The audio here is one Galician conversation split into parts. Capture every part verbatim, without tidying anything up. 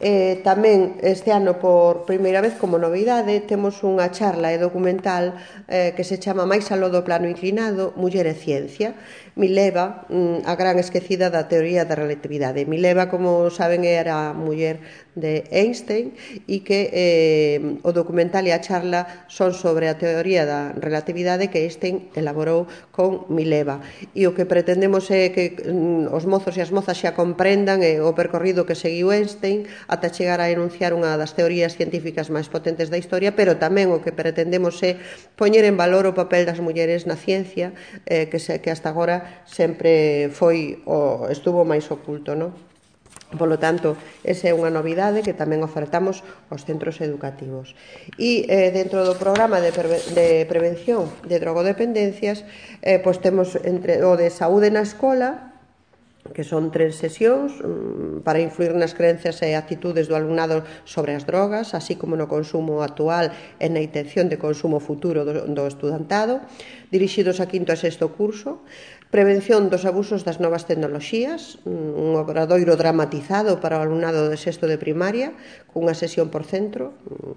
Eh, tamén este ano, por primeira vez como novidade, temos unha charla e documental eh, que se chama Máis aló do plano inclinado, Muller e Ciencia. Mileva, mm, a gran esquecida da teoría da relatividade. Mileva, como saben, era a muller de Einstein e que eh, o documental e a charla son sobre a teoría da relatividade que Einstein elaborou con Mileva. E o que pretendemos é que mm, os mozos e as mozas xa comprendan eh, o percorrido que seguiu Einstein ata chegar a enunciar unha das teorías científicas máis potentes da historia, pero tamén o que pretendemos é poñer en valor o papel das mulleres na ciencia, eh, que, se, que hasta agora sempre foi o, estuvo máis oculto, non? Polo tanto, esa é unha novidade que tamén ofertamos aos centros educativos. E eh, dentro do programa de, pre de prevención de drogodependencias, eh, pois temos entre o de saúde na escola, que son tres sesións para influir nas creencias e actitudes do alumnado sobre as drogas, así como no consumo actual e na intención de consumo futuro do, do estudantado, dirixidos a quinto e sexto curso. Prevención dos abusos das novas tecnoloxías, un obradoiro dramatizado para o alumnado de sexto de primaria, cunha sesión por centro.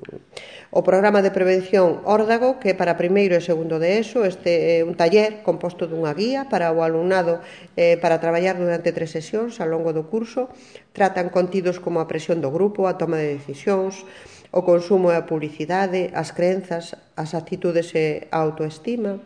O programa de prevención Órdago, que para primeiro e segundo de ESO, este é un taller composto dunha guía para o alumnado eh, para traballar durante tres sesións ao longo do curso. Tratan contidos como a presión do grupo, a toma de decisións, o consumo e a publicidade, as crenzas, as actitudes e a autoestima.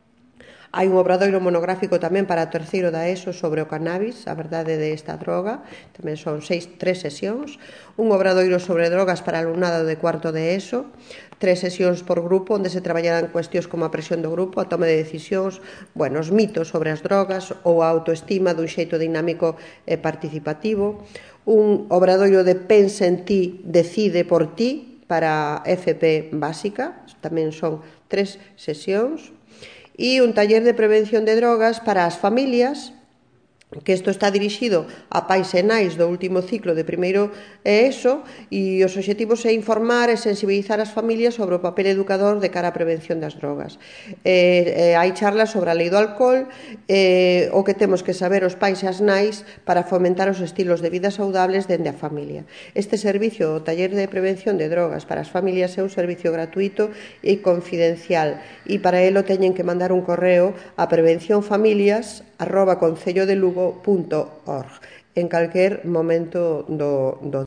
Hai un obradoiro monográfico tamén para o terceiro da ESO sobre o cannabis, a verdade desta droga, tamén son seis, tres sesións. Un obradoiro sobre drogas para alumnado de cuarto de ESO, tres sesións por grupo onde se traballarán cuestións como a presión do grupo, a toma de decisións, bueno, os mitos sobre as drogas ou a autoestima dun xeito dinámico e participativo. Un obradoiro de pensa en ti, decide por ti para F P básica, tamén son tres sesións. E un taller de prevención de drogas para as familias, que isto está dirixido a pais e nais do último ciclo de primeiro e ESO, e os obxectivos é informar e sensibilizar as familias sobre o papel educador de cara á prevención das drogas. Eh, eh, hai charlas sobre a lei do alcohol, eh, o que temos que saber os pais e as nais para fomentar os estilos de vida saudables dende a familia. Este servicio, o taller de prevención de drogas para as familias, é un servicio gratuito e confidencial, e para elo teñen que mandar un correo a prevencionfamilias arroba concellodelugo punto org en calquer momento do, do